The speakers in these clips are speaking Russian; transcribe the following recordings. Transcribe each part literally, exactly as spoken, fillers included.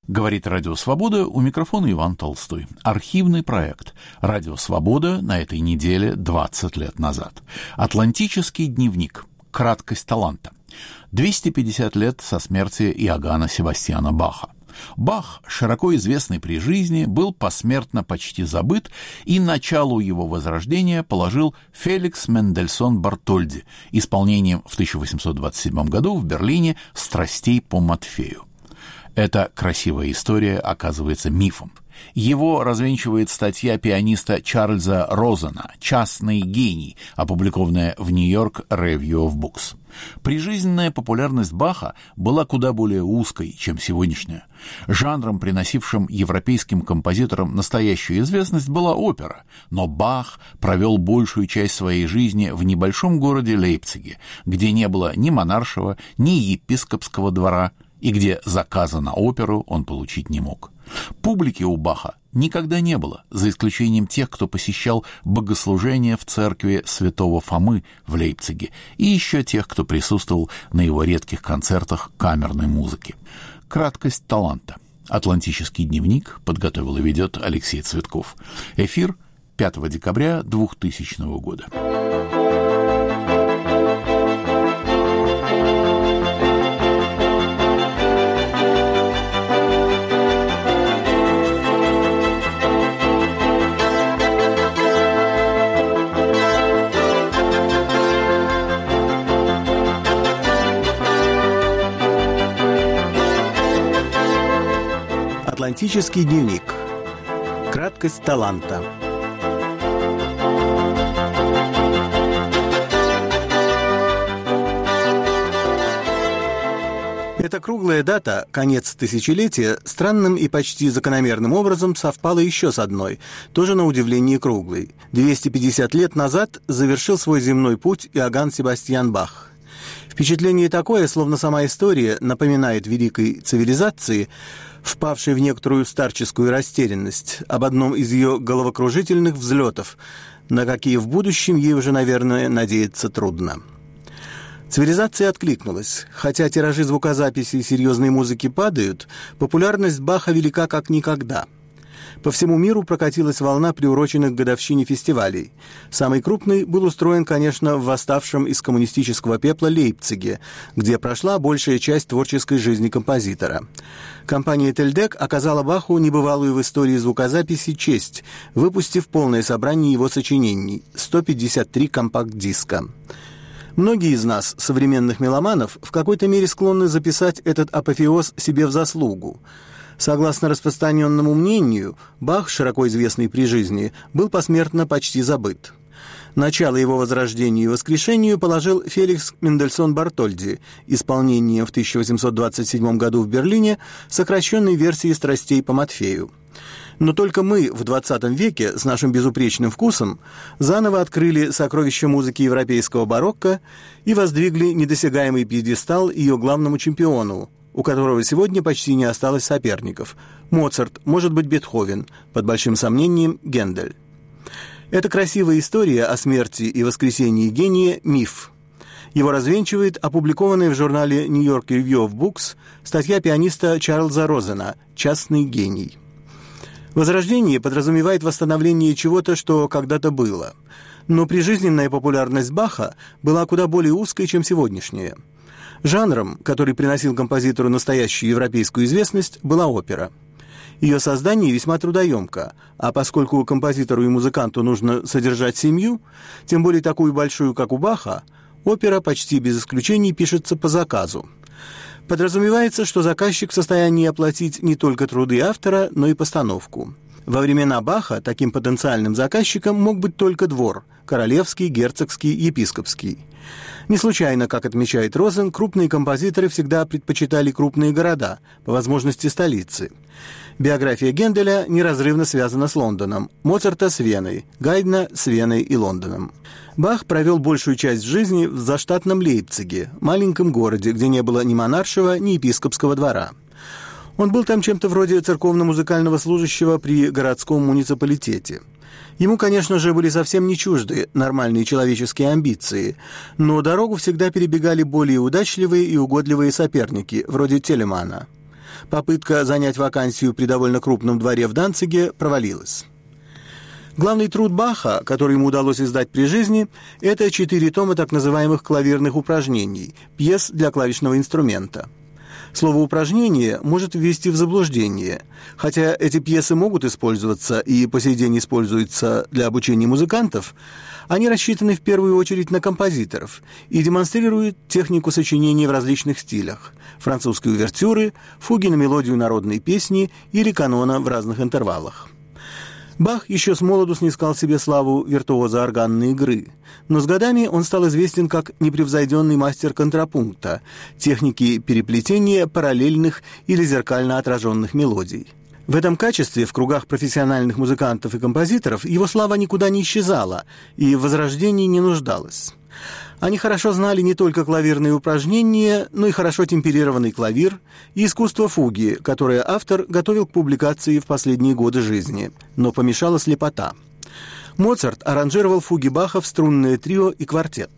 Говорит «Радио Свобода», у микрофона Иван Толстой. Архивный проект «Радио Свобода» на этой неделе двадцать лет назад. Атлантический дневник. Краткость таланта. двести пятьдесят лет со смерти Иоганна Себастьяна Баха. Бах, широко известный при жизни, был посмертно почти забыт, и началу его возрождения положил Феликс Мендельсон Бартольди исполнением в тысяча восемьсот двадцать седьмом году в Берлине «Страстей по Матфею». Эта красивая история оказывается мифом. Его развенчивает статья пианиста Чарльза Розена «Частный гений», опубликованная в Нью-Йорк Review of Books. Прижизненная популярность Баха была куда более узкой, чем сегодняшняя. Жанром, приносившим европейским композиторам настоящую известность, была опера, но Бах провел большую часть своей жизни в небольшом городе Лейпциге, где не было ни монаршего, ни епископского двора, и где заказа на оперу он получить не мог. Публики у Баха никогда не было, за исключением тех, кто посещал богослужения в церкви святого Фомы в Лейпциге, и еще тех, кто присутствовал на его редких концертах камерной музыки. Краткость таланта. Атлантический дневник подготовил и ведет Алексей Цветков. Эфир пятого декабря двухтысячного года. Атлантический дневник. Краткость таланта. Эта круглая дата, конец тысячелетия, странным и почти закономерным образом совпала еще с одной, тоже на удивление круглой. двести пятьдесят лет назад завершил свой земной путь Иоганн Себастьян Бах. Впечатление такое, словно сама история напоминает великой цивилизации, впавшей в некоторую старческую растерянность, об одном из ее головокружительных взлетов, на какие в будущем ей уже, наверное, надеяться трудно. Цивилизация откликнулась. Хотя тиражи звукозаписи и серьезной музыки падают, популярность Баха велика как никогда. По всему миру прокатилась волна приуроченных к годовщине фестивалей. Самый крупный был устроен, конечно, в восставшем из коммунистического пепла Лейпциге, где прошла большая часть творческой жизни композитора. Компания «Тельдек» оказала Баху небывалую в истории звукозаписи честь, выпустив полное собрание его сочинений – сто пятьдесят три компакт-диска. Многие из нас, современных меломанов, в какой-то мере склонны записать этот апофеоз себе в заслугу. Согласно распространенному мнению, Бах, широко известный при жизни, был посмертно почти забыт. Начало его возрождению и воскрешению положил Феликс Мендельсон Бартольди исполнением в тысяча восемьсот двадцать седьмом году в Берлине сокращенной версии «Страстей по Матфею». Но только мы в двадцатом веке с нашим безупречным вкусом заново открыли сокровища музыки европейского барокко и воздвигли недосягаемый пьедестал ее главному чемпиону, у которого сегодня почти не осталось соперников. Моцарт, может быть, Бетховен, под большим сомнением Гендель. Эта красивая история о смерти и воскресении гения – миф. Его развенчивает опубликованная в журнале New York Review of Books статья пианиста Чарльза Розена «Частный гений». Возрождение подразумевает восстановление чего-то, что когда-то было. Но прижизненная популярность Баха была куда более узкой, чем сегодняшняя. Жанром, который приносил композитору настоящую европейскую известность, была опера. Ее создание весьма трудоемко, а поскольку композитору и музыканту нужно содержать семью, тем более такую большую, как у Баха, опера почти без исключений пишется по заказу. Подразумевается, что заказчик в состоянии оплатить не только труды автора, но и постановку. Во времена Баха таким потенциальным заказчиком мог быть только двор – королевский, герцогский, епископский. Не случайно, как отмечает Розен, крупные композиторы всегда предпочитали крупные города, по возможности столицы. Биография Генделя неразрывно связана с Лондоном, Моцарта с Веной, Гайдна с Веной и Лондоном. Бах провел большую часть жизни в заштатном Лейпциге, маленьком городе, где не было ни монаршего, ни епископского двора. Он был там чем-то вроде церковно-музыкального служащего при городском муниципалитете. Ему, конечно же, были совсем не чужды нормальные человеческие амбиции, но дорогу всегда перебегали более удачливые и угодливые соперники, вроде Телемана. Попытка занять вакансию при довольно крупном дворе в Данциге провалилась. Главный труд Баха, который ему удалось издать при жизни, это четыре тома так называемых клавирных упражнений, пьес для клавишного инструмента. Слово «упражнение» может ввести в заблуждение. Хотя эти пьесы могут использоваться и по сей день используются для обучения музыкантов, они рассчитаны в первую очередь на композиторов и демонстрируют технику сочинения в различных стилях – французской увертюры, фуги на мелодию народной песни или канона в разных интервалах. Бах еще с молоду снискал себе славу виртуоза органной игры, но с годами он стал известен как непревзойденный мастер контрапункта, техники переплетения параллельных или зеркально отраженных мелодий. В этом качестве в кругах профессиональных музыкантов и композиторов его слава никуда не исчезала и в возрождении не нуждалась. Они хорошо знали не только клавирные упражнения, но и хорошо темперированный клавир и искусство фуги, которое автор готовил к публикации в последние годы жизни, но помешала слепота. Моцарт аранжировал фуги Баха в струнное трио и квартет.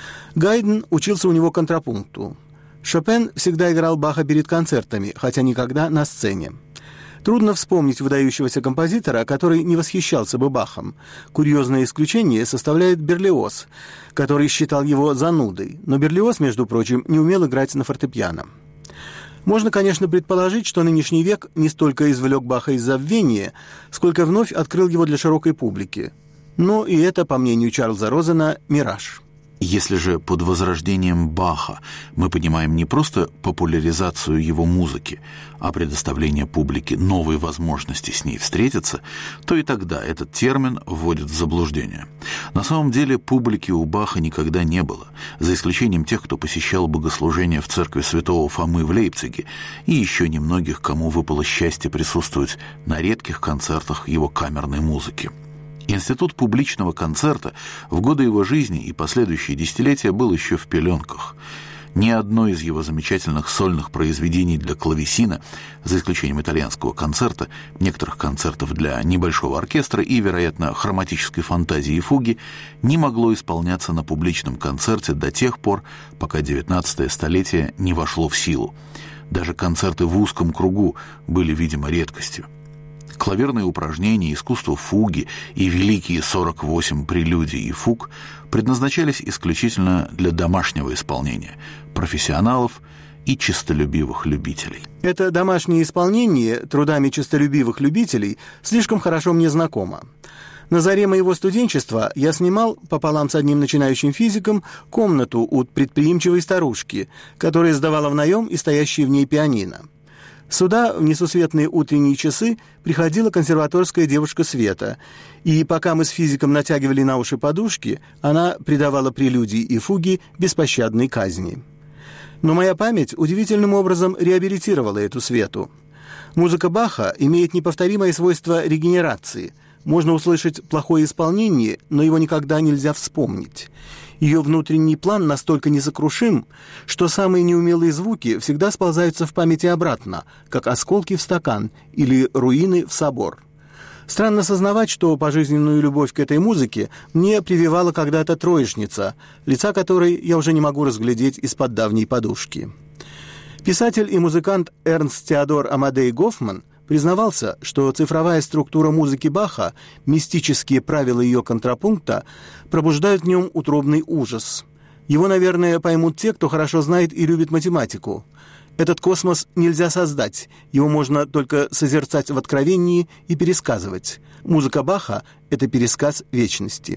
Гайден учился у него контрапункту. Шопен всегда играл Баха перед концертами, хотя никогда на сцене. Трудно вспомнить выдающегося композитора, который не восхищался бы Бахом. Курьезное исключение составляет Берлиоз, который считал его занудой, но Берлиоз, между прочим, не умел играть на фортепиано. Можно, конечно, предположить, что нынешний век не столько извлек Баха из забвения, сколько вновь открыл его для широкой публики. Но и это, по мнению Чарльза Розена, мираж. Если же под возрождением Баха мы понимаем не просто популяризацию его музыки, а предоставление публике новой возможности с ней встретиться, то и тогда этот термин вводит в заблуждение. На самом деле публики у Баха никогда не было, за исключением тех, кто посещал богослужения в церкви святого Фомы в Лейпциге, и еще немногих, кому выпало счастье присутствовать на редких концертах его камерной музыки. Институт публичного концерта в годы его жизни и последующие десятилетия был еще в пеленках. Ни одно из его замечательных сольных произведений для клавесина, за исключением итальянского концерта, некоторых концертов для небольшого оркестра и, вероятно, хроматической фантазии и фуги, не могло исполняться на публичном концерте до тех пор, пока девятнадцатое столетие не вошло в силу. Даже концерты в узком кругу были, видимо, редкостью. Клавирные упражнения, искусство фуги и великие сорок восемь прелюдий и фуг предназначались исключительно для домашнего исполнения, профессионалов и честолюбивых любителей. Это домашнее исполнение трудами честолюбивых любителей слишком хорошо мне знакомо. На заре моего студенчества я снимал, пополам с одним начинающим физиком, комнату у предприимчивой старушки, которая сдавала в наем и стоящие в ней пианино. Сюда в несусветные утренние часы приходила консерваторская девушка Света, и пока мы с физиком натягивали на уши подушки, она придавала прелюдии и фуги беспощадной казни. Но моя память удивительным образом реабилитировала эту Свету. Музыка Баха имеет неповторимое свойство регенерации. Можно услышать плохое исполнение, но его никогда нельзя вспомнить. Ее внутренний план настолько несокрушим, что самые неумелые звуки всегда сползаются в памяти обратно, как осколки в стакан или руины в собор. Странно сознавать, что пожизненную любовь к этой музыке мне прививала когда-то троечница, лица которой я уже не могу разглядеть из-под давней подушки. Писатель и музыкант Эрнст Теодор Амадей Гофман признавался, что цифровая структура музыки Баха, мистические правила ее контрапункта пробуждают в нем утробный ужас. Его, наверное, поймут те, кто хорошо знает и любит математику. Этот космос нельзя создать, его можно только созерцать в откровении и пересказывать. Музыка Баха — это пересказ вечности.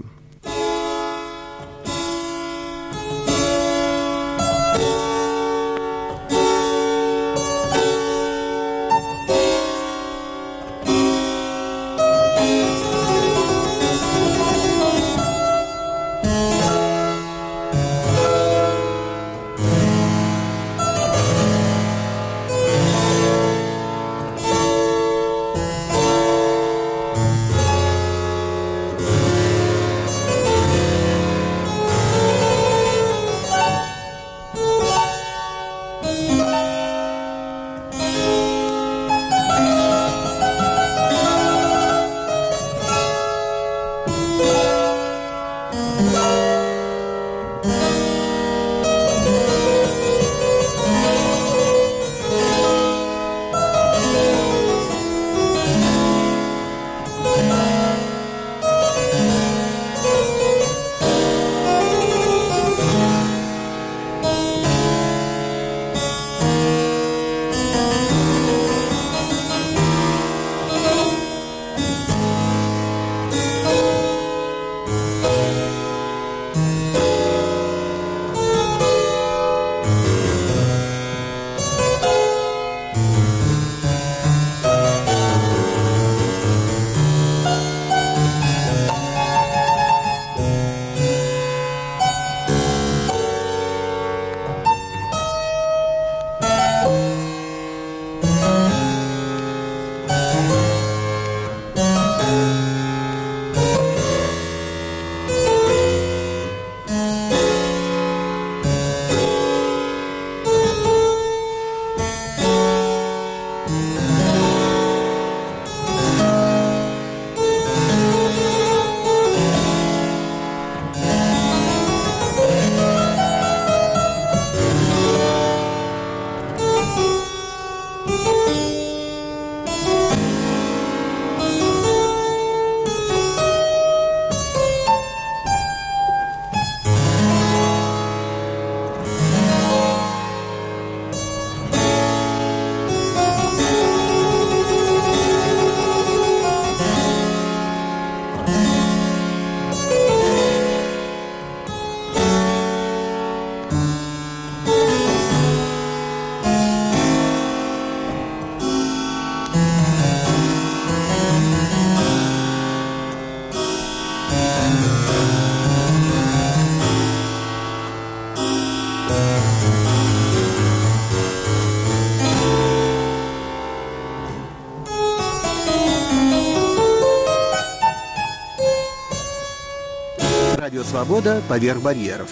Радио «Свобода» поверх барьеров.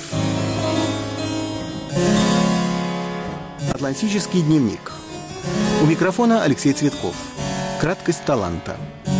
Атлантический дневник. У микрофона Алексей Цветков. Краткость таланта.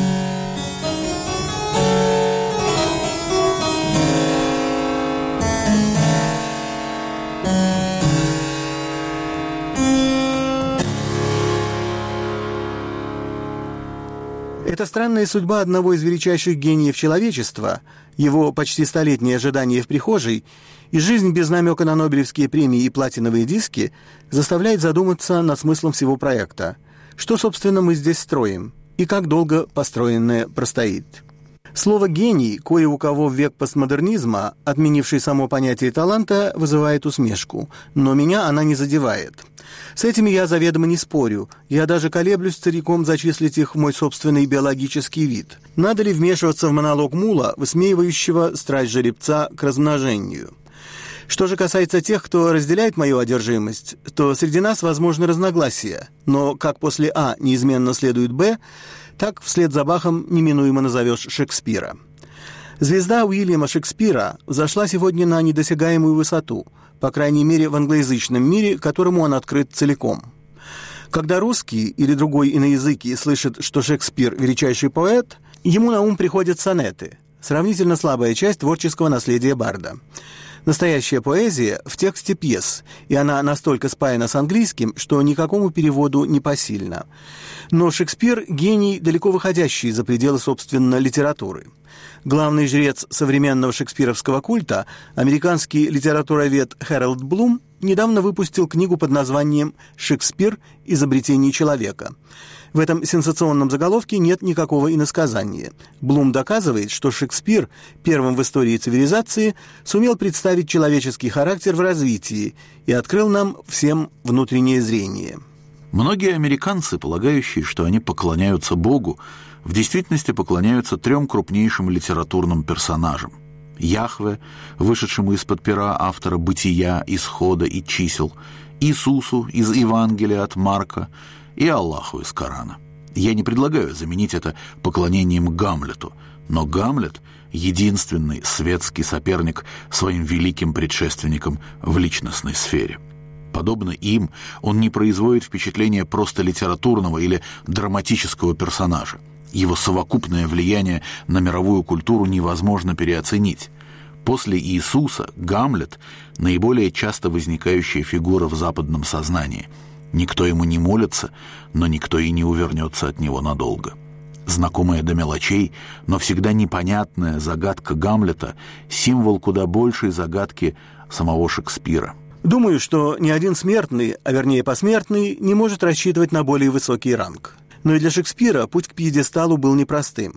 Это странная судьба одного из величайших гениев человечества, его почти столетнее ожидание в прихожей и жизнь без намека на нобелевские премии и платиновые диски заставляет задуматься над смыслом всего проекта. Что, собственно, мы здесь строим и как долго построенное простоит. Слово «гений» кое у кого в век постмодернизма, отменивший само понятие таланта, вызывает усмешку, но меня она не задевает. С этими я заведомо не спорю, я даже колеблюсь целиком зачислить их в мой собственный биологический вид. Надо ли вмешиваться в монолог мула, высмеивающего страсть жеребца к размножению? Что же касается тех, кто разделяет мою одержимость, то среди нас возможны разногласия, но как после А неизменно следует Б, так вслед за Бахом неминуемо назовешь Шекспира. Звезда Уильяма Шекспира взошла сегодня на недосягаемую высоту, по крайней мере в англоязычном мире, которому он открыт целиком. Когда русский или другой иноязыкий слышит, что Шекспир – величайший поэт, ему на ум приходят сонеты, сравнительно слабая часть творческого наследия барда. Настоящая поэзия в тексте пьес, и она настолько спаяна с английским, что никакому переводу не посильна. Но Шекспир – гений, далеко выходящий за пределы, собственно, литературы. Главный жрец современного шекспировского культа, американский литературовед Хэролд Блум, недавно выпустил книгу под названием «Шекспир. Изобретение человека». В этом сенсационном заголовке нет никакого иносказания. Блум доказывает, что Шекспир первым в истории цивилизации сумел представить человеческий характер в развитии и открыл нам всем внутреннее зрение. Многие американцы, полагающие, что они поклоняются Богу, в действительности поклоняются трем крупнейшим литературным персонажам: Яхве, вышедшему из-под пера автора «Бытия», «Исхода» и «Чисел», Иисусу из Евангелия от Марка и Аллаху из Корана. Я не предлагаю заменить это поклонением Гамлету, но Гамлет — единственный светский соперник своим великим предшественникам в личностной сфере. Подобно им, он не производит впечатления просто литературного или драматического персонажа. Его совокупное влияние на мировую культуру невозможно переоценить. После Иисуса Гамлет — наиболее часто возникающая фигура в западном сознании. Никто ему не молится, но никто и не увернется от него надолго. Знакомая до мелочей, но всегда непонятная загадка Гамлета — символ куда большей загадки самого Шекспира. Думаю, что ни один смертный, а вернее посмертный, не может рассчитывать на более высокий ранг. Но и для Шекспира путь к пьедесталу был непростым.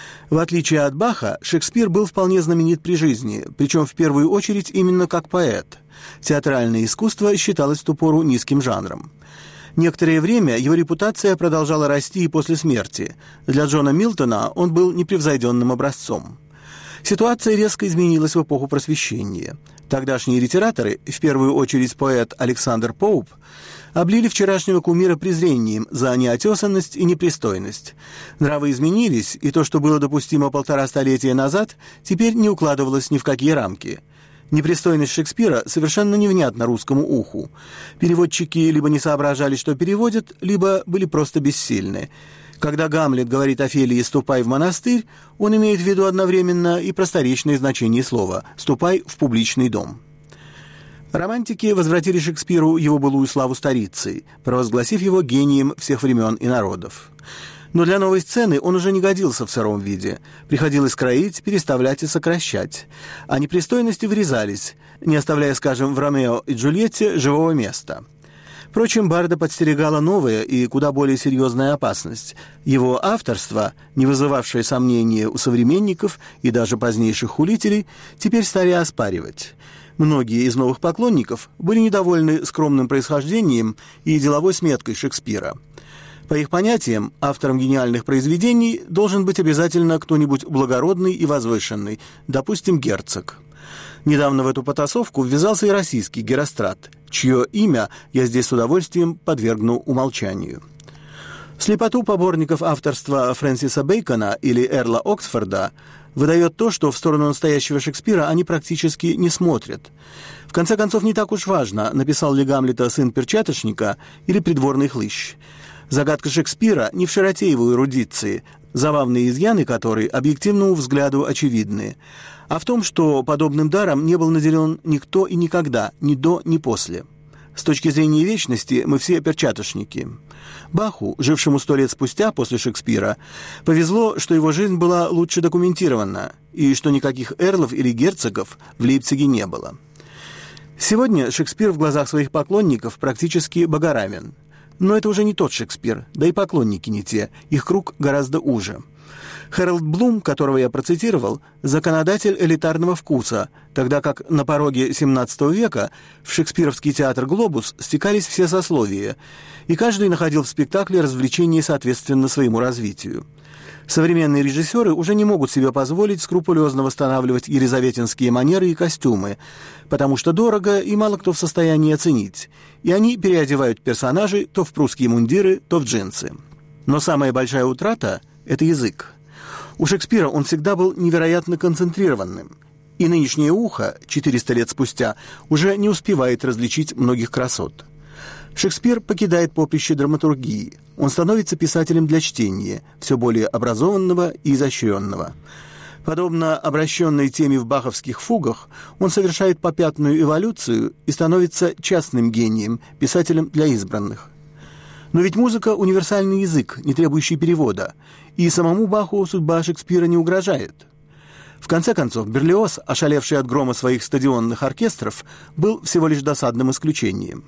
В отличие от Баха, Шекспир был вполне знаменит при жизни, причем в первую очередь именно как поэт. Театральное искусство считалось в ту пору низким жанром. Некоторое время его репутация продолжала расти и после смерти. Для Джона Милтона он был непревзойденным образцом. Ситуация резко изменилась в эпоху Просвещения. Тогдашние литераторы, в первую очередь поэт Александр Поуп, облили вчерашнего кумира презрением за неотесанность и непристойность. Нравы изменились, и то, что было допустимо полтора столетия назад, теперь не укладывалось ни в какие рамки. Непристойность Шекспира совершенно невнятна русскому уху. Переводчики либо не соображали, что переводят, либо были просто бессильны. Когда Гамлет говорит Офелии «ступай в монастырь», он имеет в виду одновременно и просторечное значение слова «ступай в публичный дом». Романтики возвратили Шекспиру его былую славу старицей, провозгласив его гением всех времен и народов. Но для новой сцены он уже не годился в сыром виде. Приходилось кроить, переставлять и сокращать. А непристойности врезались, не оставляя, скажем, в «Ромео и Джульетте» живого места. Впрочем, барда подстерегала новая и куда более серьезная опасность. Его авторство, не вызывавшее сомнения у современников и даже позднейших хулителей, теперь стали оспаривать. Многие из новых поклонников были недовольны скромным происхождением и деловой сметкой Шекспира. По их понятиям, автором гениальных произведений должен быть обязательно кто-нибудь благородный и возвышенный, допустим, герцог. Недавно в эту потасовку ввязался и российский Герострат, чье имя я здесь с удовольствием подвергну умолчанию. Слепоту поборников авторства Фрэнсиса Бэкона или Эрла Оксфорда выдает то, что в сторону настоящего Шекспира они практически не смотрят. В конце концов, не так уж важно, написал ли Гамлета сын перчаточника или придворный хлыщ. Загадка Шекспира не в широте его эрудиции, забавные изъяны которой объективному взгляду очевидны, а в том, что подобным даром не был наделен никто и никогда, ни до, ни после. С точки зрения вечности мы все перчаточники. Баху, жившему сто лет спустя после Шекспира, повезло, что его жизнь была лучше документирована, и что никаких эрлов или герцогов в Лейпциге не было. Сегодня Шекспир в глазах своих поклонников практически богоравен. Но это уже не тот Шекспир, да и поклонники не те, их круг гораздо уже. Хэролд Блум, которого я процитировал, законодатель элитарного вкуса, тогда как на пороге семнадцатого века в шекспировский театр «Глобус» стекались все сословия, и каждый находил в спектакле развлечения соответственно своему развитию. Современные режиссеры уже не могут себе позволить скрупулезно восстанавливать елизаветинские манеры и костюмы, потому что дорого и мало кто в состоянии оценить, и они переодевают персонажей то в прусские мундиры, то в джинсы. Но самая большая утрата – это язык. У Шекспира он всегда был невероятно концентрированным, и нынешнее ухо, четыреста лет спустя, уже не успевает различить многих красот. Шекспир покидает поприще драматургии. Он становится писателем для чтения, все более образованного и изощренного. Подобно обращенной теме в баховских фугах, он совершает попятную эволюцию и становится частным гением, писателем для избранных. Но ведь музыка – универсальный язык, не требующий перевода, и самому Баху судьба Шекспира не угрожает. В конце концов, Берлиоз, ошалевший от грома своих стадионных оркестров, был всего лишь досадным исключением.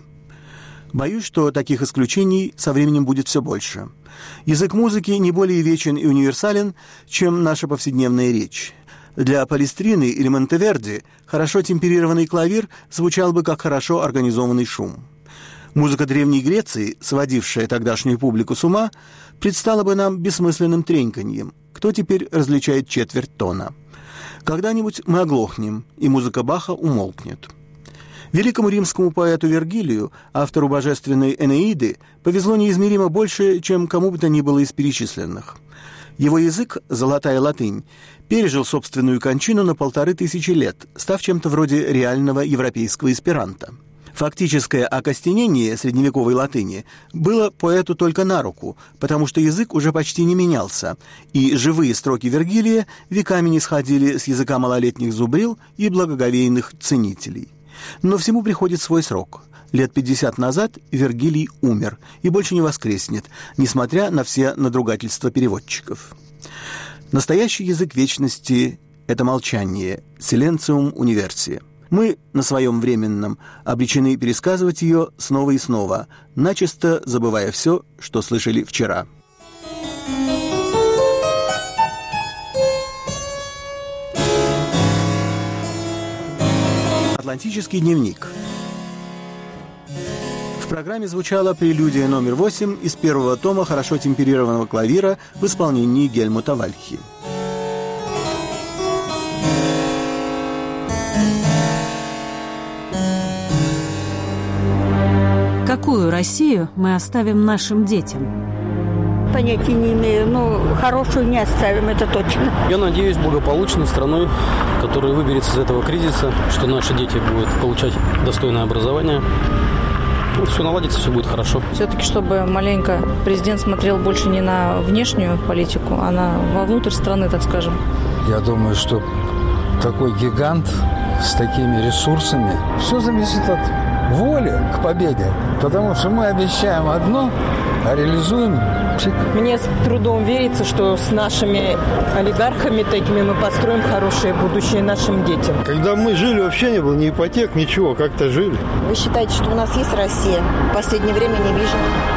Боюсь, что таких исключений со временем будет все больше. Язык музыки не более вечен и универсален, чем наша повседневная речь. Для Палестрины или Монтеверди хорошо темперированный клавир звучал бы как хорошо организованный шум. Музыка Древней Греции, сводившая тогдашнюю публику с ума, предстала бы нам бессмысленным треньканьем. Кто теперь различает четверть тона? Когда-нибудь мы оглохнем, и музыка Баха умолкнет. Великому римскому поэту Вергилию, автору божественной «Энеиды», повезло неизмеримо больше, чем кому бы то ни было из перечисленных. Его язык, золотая латынь, пережил собственную кончину на полторы тысячи лет, став чем-то вроде реального европейского эсперанто. Фактическое окостенение средневековой латыни было поэту только на руку, потому что язык уже почти не менялся, и живые строки Вергилия веками не сходили с языка малолетних зубрил и благоговейных ценителей. Но всему приходит свой срок. Лет пятьдесят назад Вергилий умер и больше не воскреснет, несмотря на все надругательства переводчиков. Настоящий язык вечности – это молчание, silencium universi. Мы на своем временном обречены пересказывать ее снова и снова, начисто забывая все, что слышали вчера. Атлантический дневник. В программе звучала прелюдия номер восемь из первого тома хорошо темперированного клавира в исполнении Гельмута Вальхи. Какую Россию мы оставим нашим детям? Понятия не имею, но хорошую не оставим, это точно. Я надеюсь, благополучной страной, которая выберется из этого кризиса, что наши дети будут получать достойное образование. Ну, все наладится, все будет хорошо. Все-таки, чтобы маленько президент смотрел больше не на внешнюю политику, а на вовнутрь страны, так скажем. Я думаю, что такой гигант с такими ресурсами, все зависит от воли к победе. Потому что мы обещаем одно, а реализуем чик. Мне с трудом верится, что с нашими олигархами такими мы построим хорошее будущее нашим детям. Когда мы жили, вообще не было ни ипотек, ничего, как-то жили. Вы считаете, что у нас есть Россия? В последнее время не вижу.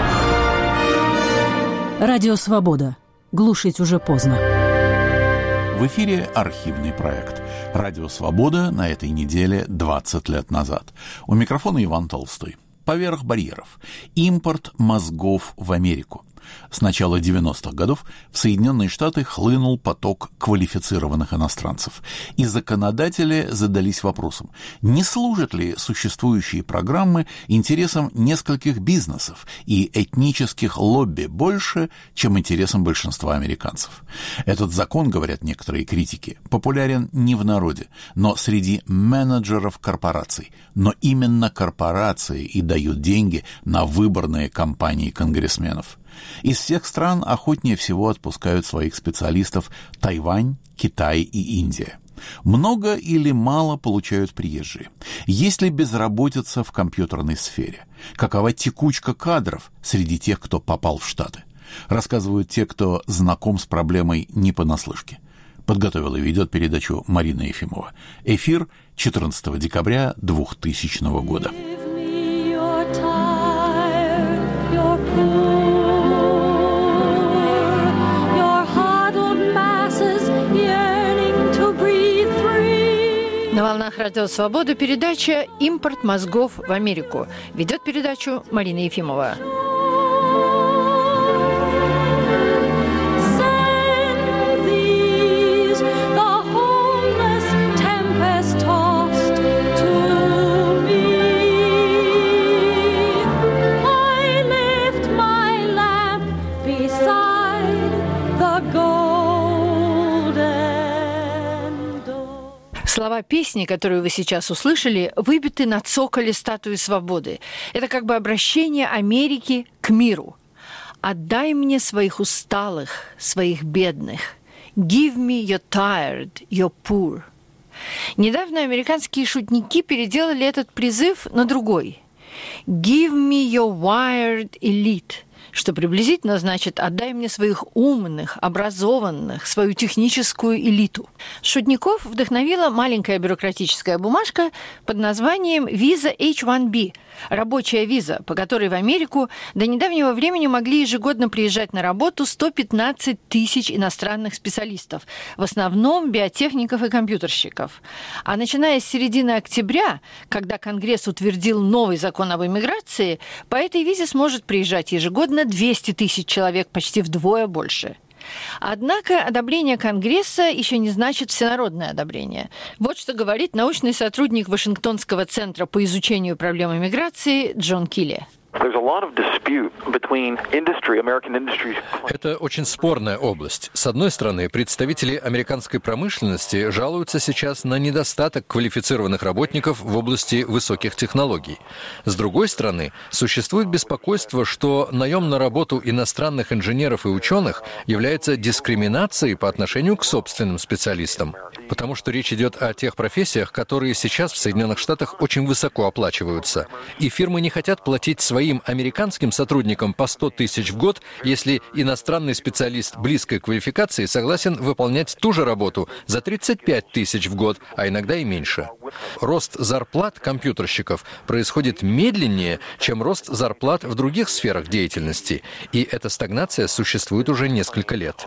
Радио «Свобода». Глушить уже поздно. В эфире архивный проект «Радио Свобода» на этой неделе двадцать лет назад. У микрофона Иван Толстой. Поверх барьеров. Импорт мозгов в Америку. С начала девяностых годов в Соединенные Штаты хлынул поток квалифицированных иностранцев, и законодатели задались вопросом, не служат ли существующие программы интересам нескольких бизнесов и этнических лобби больше, чем интересам большинства американцев. Этот закон, говорят некоторые критики, популярен не в народе, но среди менеджеров корпораций. Но именно корпорации и дают деньги на выборные кампании конгрессменов. Из всех стран охотнее всего отпускают своих специалистов Тайвань, Китай и Индия. Много или мало получают приезжие? Есть ли безработица в компьютерной сфере? Какова текучка кадров среди тех, кто попал в Штаты? Рассказывают те, кто знаком с проблемой не понаслышке. Подготовила и ведет передачу Марина Ефимова. Эфир четырнадцатого декабря двухтысячного года. На волнах Радио Свобода передача «Импорт мозгов в Америку». Ведет передачу Марина Ефимова. Слова песни, которую вы сейчас услышали, выбиты на цоколе статуи свободы. Это как бы обращение Америки к миру. «Отдай мне своих усталых, своих бедных. Give me your tired, your poor». Недавно американские шутники переделали этот призыв на другой. «Give me your wired elite», что приблизительно значит «отдай мне своих умных, образованных, свою техническую элиту». Шутников вдохновила маленькая бюрократическая бумажка под названием «Виза эйч один би», рабочая виза, по которой в Америку до недавнего времени могли ежегодно приезжать на работу сто пятнадцать тысяч иностранных специалистов, в основном биотехников и компьютерщиков. А начиная с середины октября, когда Конгресс утвердил новый закон об иммиграции, по этой визе сможет приезжать ежегодно двести тысяч человек, почти вдвое больше. Однако одобрение Конгресса еще не значит всенародное одобрение. Вот что говорит научный сотрудник Вашингтонского центра по изучению проблем иммиграции Джон Килли. Это очень спорная область. С одной стороны, представители американской промышленности жалуются сейчас на недостаток квалифицированных работников в области высоких технологий. С другой стороны, существует беспокойство, что наем на работу иностранных инженеров и ученых является дискриминацией по отношению к собственным специалистам. Потому что речь идет о тех профессиях, которые сейчас в Соединенных Штатах очень высоко оплачиваются. И фирмы не хотят платить своим американским сотрудникам по сто тысяч в год, если иностранный специалист близкой квалификации согласен выполнять ту же работу за тридцать пять тысяч в год, а иногда и меньше. Рост зарплат компьютерщиков происходит медленнее, чем рост зарплат в других сферах деятельности. И эта стагнация существует уже несколько лет.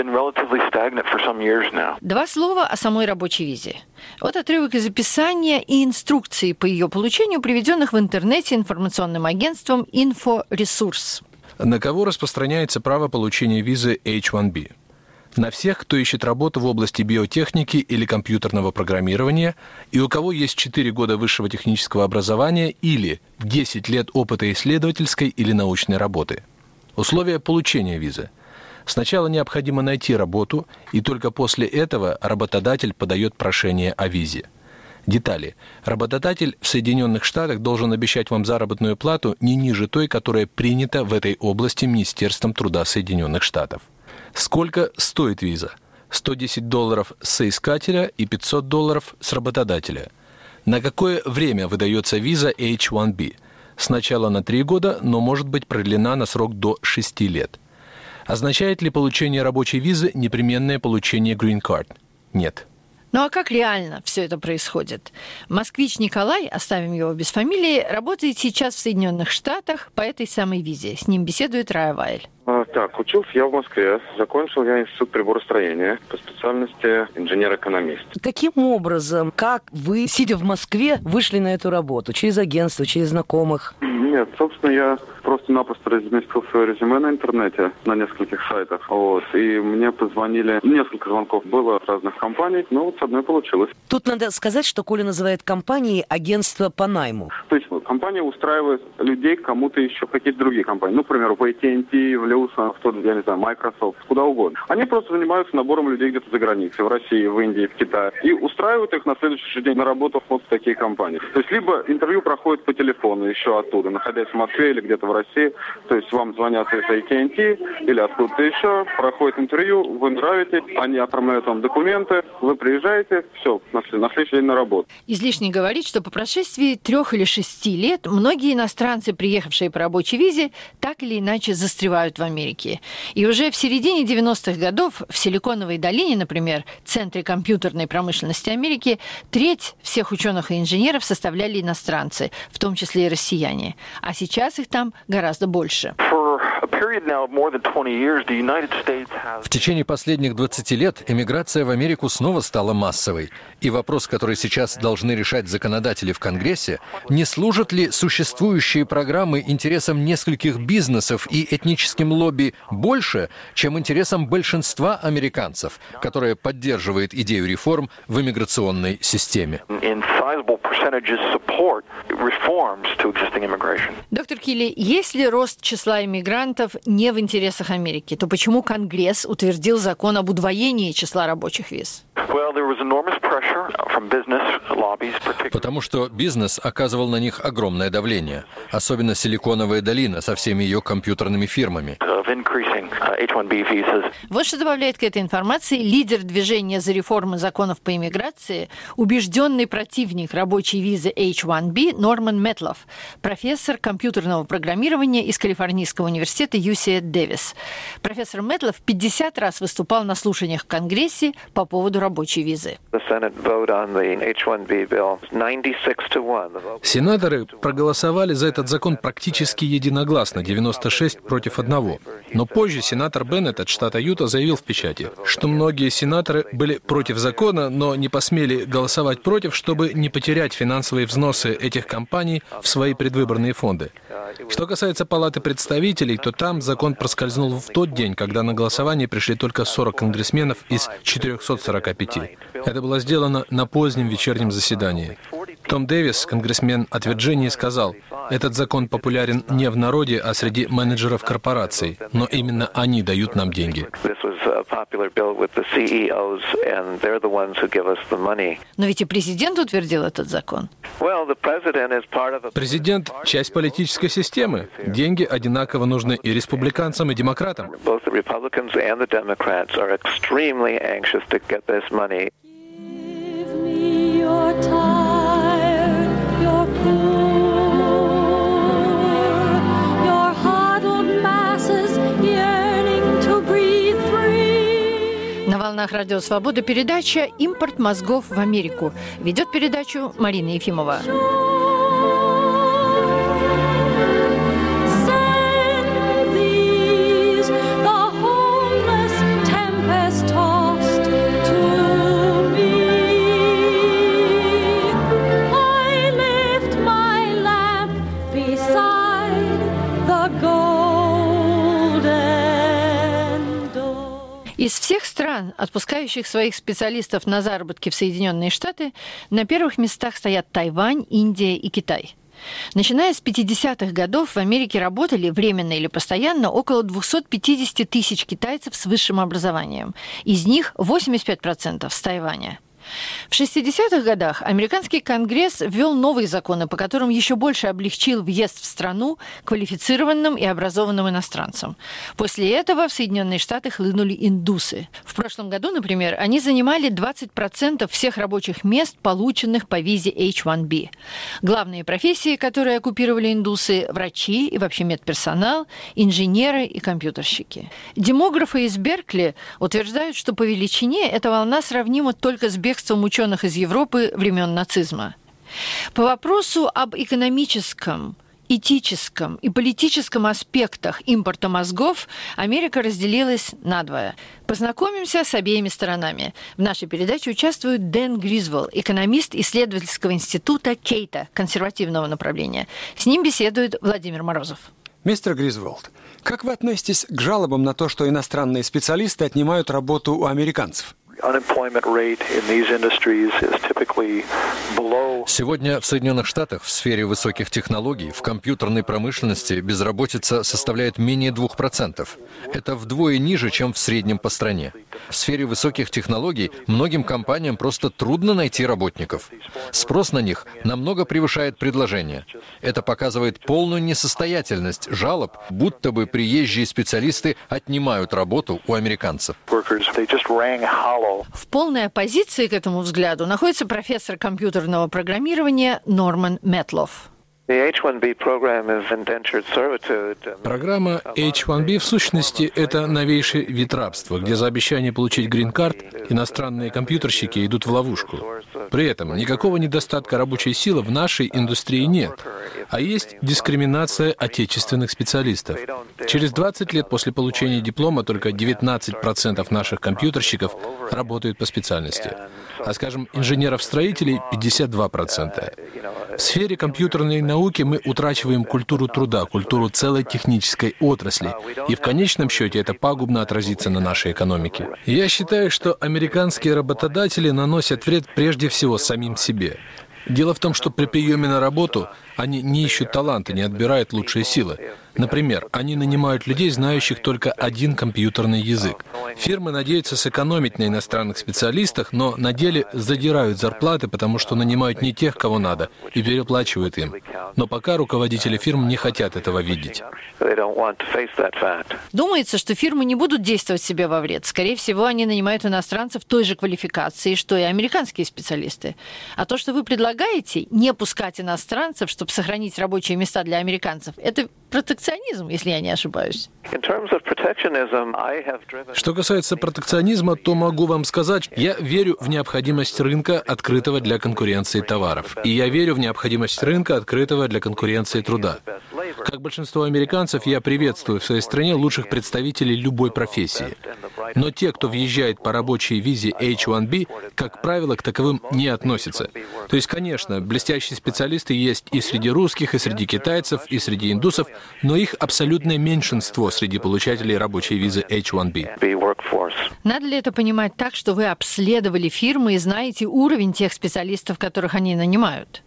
Два слова о самой рабочей визе. Вот отрывок из описания и инструкции по ее получению, приведенных в интернете информационным агентством InfoResource. На кого распространяется право получения визы эйч один би? На всех, кто ищет работу в области биотехники или компьютерного программирования, и у кого есть четыре года высшего технического образования или десять лет опыта исследовательской или научной работы. Условия получения визы. Сначала необходимо найти работу, и только после этого работодатель подает прошение о визе. Детали. Работодатель в Соединенных Штатах должен обещать вам заработную плату не ниже той, которая принята в этой области Министерством труда Соединенных Штатов. Сколько стоит виза? сто десять долларов с соискателя и пятьсот долларов с работодателя. На какое время выдается виза эйч один би? Сначала на три года, но может быть продлена на срок до шести лет. Означает ли получение рабочей визы непременное получение Green Card? Нет. Ну а как реально все это происходит? Москвич Николай, оставим его без фамилии, работает сейчас в Соединенных Штатах по этой самой визе. С ним беседует Рая Вайль. Так, учился я в Москве. Закончил я институт приборостроения по специальности инженер-экономист. Каким образом, как вы, сидя в Москве, вышли на эту работу? Через агентство, через знакомых? Нет, собственно, я просто-напросто разместил свое резюме на интернете, на нескольких сайтах. Вот. И мне позвонили, несколько звонков было от разных компаний, но вот с одной получилось. Тут надо сказать, что Коля называет компанией агентство по найму. То есть компания устраивает людей кому-то еще, какие-то другие компании. Ну, к примеру, в эй ти энд ти, в Люсон, в тот, я не знаю, Microsoft, куда угодно. Они просто занимаются набором людей где-то за границей, в России, в Индии, в Китае. И устраивают их на следующий же день на работу вот в такие компании. То есть либо интервью проходит по телефону еще оттуда, находясь в Москве или где-то в России. То есть вам звонят из эй ти энд ти или откуда-то еще, проходит интервью, вы нравитесь, они оформляют вам документы, вы приезжаете, все, на следующий день на работу. Излишне говорить, что по прошествии трех или шести лет многие иностранцы, приехавшие по рабочей визе, так или иначе застревают в Америке. И уже в середине девяностых годов в Силиконовой долине, например, центре компьютерной промышленности Америки, треть всех ученых и инженеров составляли иностранцы, в том числе и россияне. А сейчас их там гораздо больше. В течение последних двадцати лет эмиграция в Америку снова стала массовой. И вопрос, который сейчас должны решать законодатели в Конгрессе, не служат ли существующие программы интересам нескольких бизнесов и этническим лобби больше, чем интересам большинства американцев, которое поддерживает идею реформ в иммиграционной системе. Доктор Килли, если рост числа иммигрантов не в интересах Америки, то почему Конгресс утвердил закон об удвоении числа рабочих виз? Потому что бизнес оказывал на них огромное давление, особенно Силиконовая долина со всеми ее компьютерными фирмами. Вот что добавляет к этой информации лидер движения за реформы законов по иммиграции, убежденный противник рабочей визы эйч один би Норман Метлов, профессор компьютерного программирования из Калифорнийского университета ю си Дэвис. Профессор Метлов пятьдесят раз выступал на слушаниях в Конгрессе по поводу рабочей визы. Сенаторы проголосовали за этот закон практически единогласно, девяносто шесть против одного. Но позже сенатор Беннет от штата Юта заявил в печати, что многие сенаторы были против закона, но не посмели голосовать против, чтобы не потерять финансовые взносы этих компаний в свои предвыборные фонды. Что касается Палаты представителей, то там закон проскользнул в тот день, когда на голосование пришли только сорок конгрессменов из четырехсот сорока пяти. Это было сделано на позднем вечернем заседании. Том Дэвис, конгрессмен от Вирджинии, сказал, этот закон популярен не в народе, а среди менеджеров корпораций, но именно они дают нам деньги. Но ведь и президент утвердил этот закон. Президент – часть политической системы. Деньги одинаково нужны и республиканцам, и демократам. На волнах Радио Свобода передача «Импорт мозгов в Америку». Ведет передачу Марина Ефимова. Из всех стран, отпускающих своих специалистов на заработки в Соединенные Штаты, на первых местах стоят Тайвань, Индия и Китай. Начиная с пятидесятых годов в Америке работали временно или постоянно около двести пятьдесят тысяч китайцев с высшим образованием. Из них восемьдесят пять процентов с Тайваня. В шестидесятых годах американский Конгресс ввел новые законы, по которым еще больше облегчил въезд в страну квалифицированным и образованным иностранцам. После этого в Соединенные Штаты хлынули индусы. В прошлом году, например, они занимали двадцать процентов всех рабочих мест, полученных по визе эйч один би. Главные профессии, которые оккупировали индусы – врачи и вообще медперсонал, инженеры и компьютерщики. Демографы из Беркли утверждают, что по величине эта волна сравнима только с бегством ученых из Европы времен нацизма. По вопросу об экономическом этическом и политическом аспектах импорта мозгов Америка разделилась надвое. Познакомимся с обеими сторонами. В нашей передаче участвует Дэн Гризвелл, экономист исследовательского института Кейта, консервативного направления. С ним беседует Владимир Морозов. Мистер Гризвелл, как вы относитесь к жалобам на то, что иностранные специалисты отнимают работу у американцев? Сегодня в Соединенных Штатах в сфере высоких технологий, в компьютерной промышленности безработица составляет менее двух процентов. Это вдвое ниже, чем в среднем по стране. В сфере высоких технологий многим компаниям просто трудно найти работников. Спрос на них намного превышает предложение. Это показывает полную несостоятельность жалоб, будто бы приезжие специалисты отнимают работу у американцев. В полной оппозиции к этому взгляду находится профессор компьютерного программирования Норман Метлоф. Программа эйч один би в сущности это новейший вид рабства, где за обещание получить грин-карт иностранные компьютерщики идут в ловушку. При этом никакого недостатка рабочей силы в нашей индустрии нет, а есть дискриминация отечественных специалистов. Через двадцать лет после получения диплома только девятнадцать процентов наших компьютерщиков работают по специальности, а, скажем, инженеров-строителей пятьдесят два процента. В сфере компьютерной науки мы утрачиваем культуру труда, культуру целой технической отрасли, и в конечном счете это пагубно отразится на нашей экономике. Я считаю, что американские работодатели наносят вред прежде всего самим себе. Дело в том, что при приеме на работу они не ищут таланты, не отбирают лучшие силы. Например, они нанимают людей, знающих только один компьютерный язык. Фирмы надеются сэкономить на иностранных специалистах, но на деле задирают зарплаты, потому что нанимают не тех, кого надо, и переплачивают им. Но пока руководители фирм не хотят этого видеть. Думается, что фирмы не будут действовать себе во вред. Скорее всего, они нанимают иностранцев той же квалификации, что и американские специалисты. А то, что вы предлагаете, не пускать иностранцев, чтобы сохранить рабочие места для американцев, это протекционизм, если я не ошибаюсь. Что касается протекционизма, то могу вам сказать, я верю в необходимость рынка, открытого для конкуренции товаров. И я верю в необходимость рынка, открытого для конкуренции труда. Как большинство американцев, я приветствую в своей стране лучших представителей любой профессии. Но те, кто въезжает по рабочей визе эйч один би, как правило, к таковым не относятся. То есть, конечно, блестящие специалисты есть и среди русских, и среди китайцев, и среди индусов, но их абсолютное меньшинство среди получателей рабочей визы эйч один би. Надо ли это понимать так, что вы обследовали фирмы и знаете уровень тех специалистов, которых они нанимают?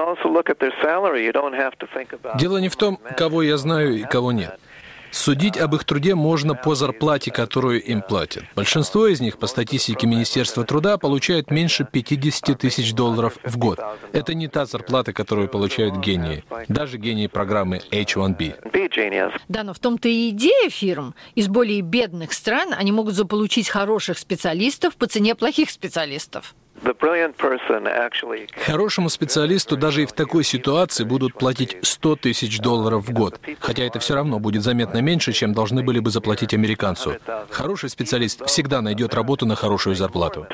Дело не в том, кого я знаю и кого нет. Судить об их труде можно по зарплате, которую им платят. Большинство из них, по статистике Министерства труда, получают меньше пятьдесят тысяч долларов в год. Это не та зарплата, которую получают гении. Даже гении программы эйч один би. Да, но в том-то и идея фирм. Из более бедных стран они могут заполучить хороших специалистов по цене плохих специалистов. Хорошему специалисту даже и в такой ситуации будут платить сто тысяч долларов в год, хотя это все равно будет заметно меньше, чем должны были бы заплатить американцу. Хороший специалист всегда найдет работу на хорошую зарплату.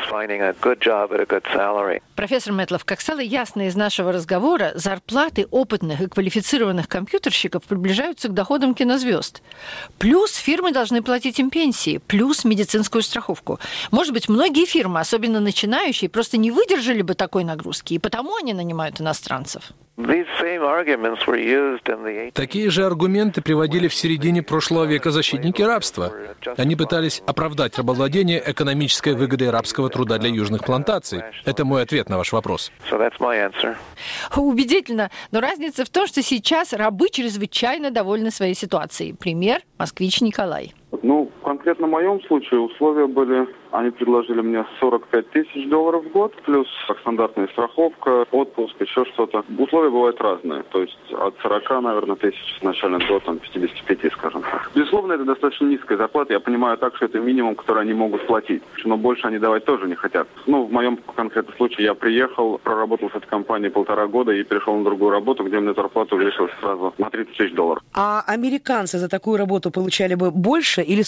Профессор Метлоф, как стало ясно из нашего разговора, зарплаты опытных и квалифицированных компьютерщиков приближаются к доходам кинозвезд. Плюс фирмы должны платить им пенсии, плюс медицинскую страховку. Может быть, многие фирмы, особенно начинающие, просто не выдержали бы такой нагрузки, и потому они нанимают иностранцев. Такие же аргументы приводили в середине прошлого века защитники рабства. Они пытались оправдать рабовладение экономической выгодой рабского труда для южных плантаций. Это мой ответ на ваш вопрос. Убедительно, но разница в том, что сейчас рабы чрезвычайно довольны своей ситуацией. Пример – москвич Николай. Ну, конкретно в моем случае условия были, они предложили мне сорок пять тысяч долларов в год, плюс как стандартная страховка, отпуск, еще что-то. Условия бывают разные, то есть от сорока, наверное, тысяч изначально до там, пятидесяти пяти, скажем так. Безусловно, это достаточно низкая зарплата, я понимаю так, что это минимум, который они могут платить, но больше они давать тоже не хотят. Ну, в моем конкретном случае я приехал, проработал с этой компанией полтора года и перешел на другую работу, где мне зарплата увеличилась сразу на тридцать тысяч долларов. А американцы за такую работу получали бы больше или столько же?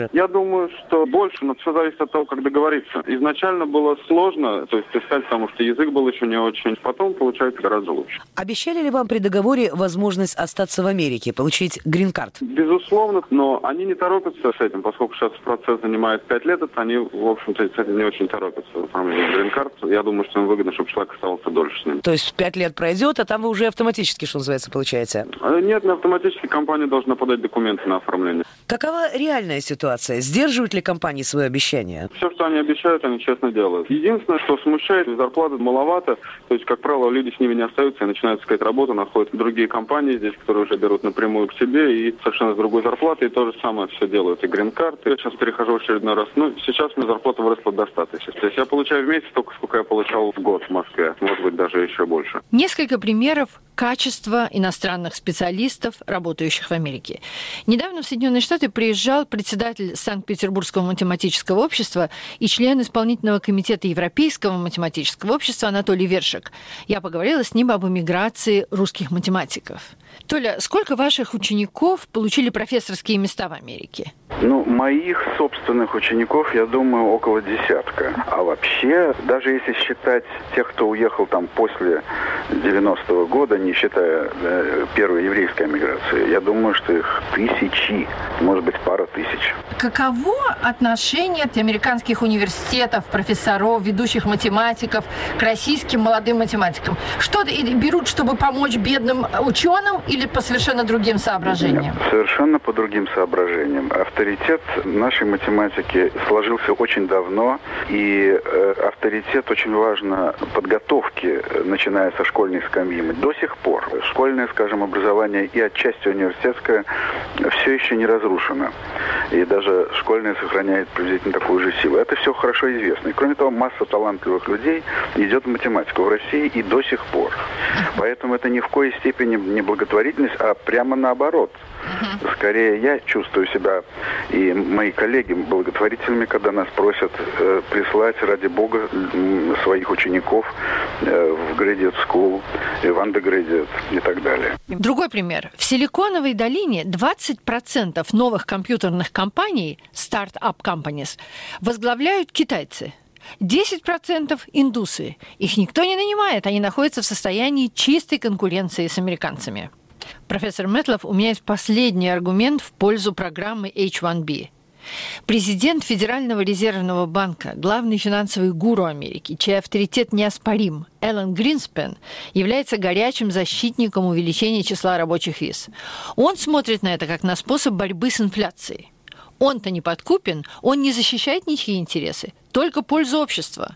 хуже? Я думаю, что больше, но все зависит от того, как договориться. Изначально было сложно, то есть искать, потому что язык был еще не очень. Потом получается гораздо лучше. Обещали ли вам при договоре возможность остаться в Америке, получить грин-карт? Безусловно, но они не торопятся с этим, поскольку сейчас процесс занимает пять лет, это они, в общем-то, с этим не очень торопятся в оформлении грин-карт. Я думаю, что им выгодно, чтобы человек оставался дольше с ним. То есть пять лет пройдет, а там вы уже автоматически, что называется, получаете? Нет, не автоматически. Компания должна подать документы на оформление. Какова реальная ситуация? Сдерживают ли компании свои обещания? Все, что они обещают, они честно делают. Единственное, что смущает, зарплаты маловато. То есть, как правило, люди с ними не остаются и начинают искать работу, находят другие компании здесь, которые уже берут напрямую к себе и совершенно с другой зарплатой. И то же самое все делают. И грин-карты. Я сейчас перехожу в очередной раз. Ну, сейчас у меня зарплата выросла достаточно. То есть я получаю в месяц столько, сколько я получал в год в Москве. Может быть, даже еще больше. Несколько примеров качества иностранных специалистов, работающих в Америке. Недавно в Соединенные Штаты приезжал председатель Санкт-Петербургского математического общества и член исполнительного комитета Европейского математического общества Анатолий Вершек. Я поговорила с ним об эмиграции русских математиков. Толя, сколько ваших учеников получили профессорские места в Америке? Ну, моих собственных учеников, я думаю, около десятка. А вообще, даже если считать тех, кто уехал там после девяностого года, не считая э, первой еврейской миграции, я думаю, что их тысячи, может быть, пара тысяч. Каково отношение американских университетов, профессоров, ведущих математиков к российским молодым математикам? Что берут, чтобы помочь бедным ученым, или по совершенно другим соображениям? Нет, совершенно по другим соображениям. Авторитет нашей математики сложился очень давно, и э, авторитет очень важно подготовки, начиная со школьной скамьи. До сих пор школьное, скажем, образование и отчасти университетское все еще не разрушено. И даже школьное сохраняет приблизительно такую же силу. Это все хорошо известно. И кроме того, масса талантливых людей идет в математику в России и до сих пор. Поэтому это ни в коей степени не благотворительность, а прямо наоборот. Скорее, я чувствую себя и мои коллеги благотворителями, когда нас просят э, прислать, ради бога, своих учеников э, в Graduate School, в Undergraduate и так далее. Другой пример. В Силиконовой долине двадцать процентов новых компьютерных компаний, start-up companies, возглавляют китайцы. десять процентов индусы. Их никто не нанимает, они находятся в состоянии чистой конкуренции с американцами. Профессор Метлов, у меня есть последний аргумент в пользу программы эйч один би. Президент Федерального резервного банка, главный финансовый гуру Америки, чей авторитет неоспорим, Эллен Гринспен, является горячим защитником увеличения числа рабочих виз. Он смотрит на это как на способ борьбы с инфляцией. Он-то не подкупен, он не защищает ничьи интересы, только пользу общества.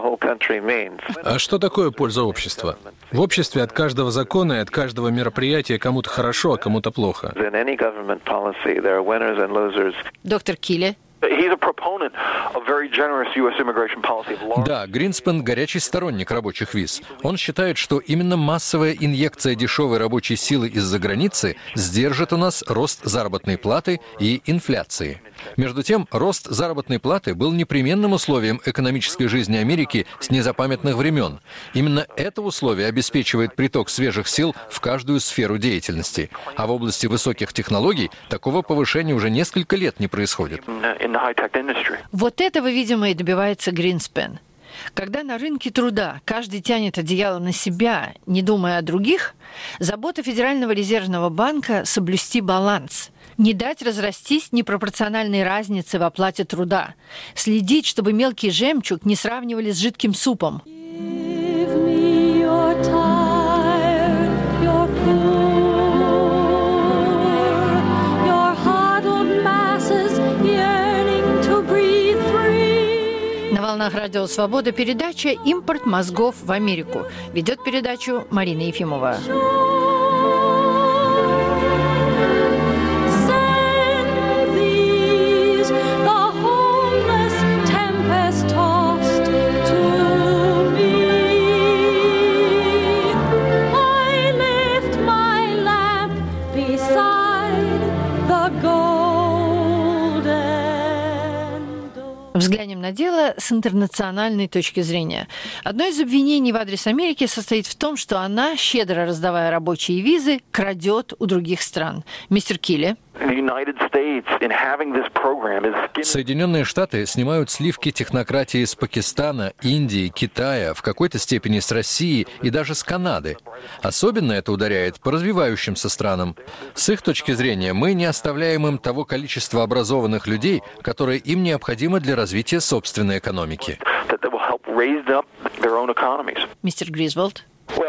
А что такое польза общества? В обществе от каждого закона и от каждого мероприятия кому-то хорошо, а кому-то плохо. Доктор Киле. Да, Гринспен – горячий сторонник рабочих виз. Он считает, что именно массовая инъекция дешевой рабочей силы из-за границы сдержит у нас рост заработной платы и инфляции. Между тем, рост заработной платы был непременным условием экономической жизни Америки с незапамятных времен. Именно это условие обеспечивает приток свежих сил в каждую сферу деятельности. А в области высоких технологий такого повышения уже несколько лет не происходит. Вот этого, видимо, и добивается Гринспен. Когда на рынке труда каждый тянет одеяло на себя, не думая о других, забота Федерального резервного банка – соблюсти баланс, не дать разрастись непропорциональной разнице в оплате труда, следить, чтобы мелкий жемчуг не сравнивали с жидким супом. На волнах Радио Свобода передача «Импорт мозгов в Америку». Ведет передачу Марина Ефимова. Взглянем на дело с интернациональной точки зрения. Одно из обвинений в адрес Америки состоит в том, что она, щедро раздавая рабочие визы, крадет у других стран. Мистер Киле. Соединенные Штаты снимают сливки технократии с Пакистана, Индии, Китая, в какой-то степени с России и даже с Канады. Особенно это ударяет по развивающимся странам. С их точки зрения, мы не оставляем им того количества образованных людей, которое им необходимо для развития собственной экономики. Мистер Гризволд.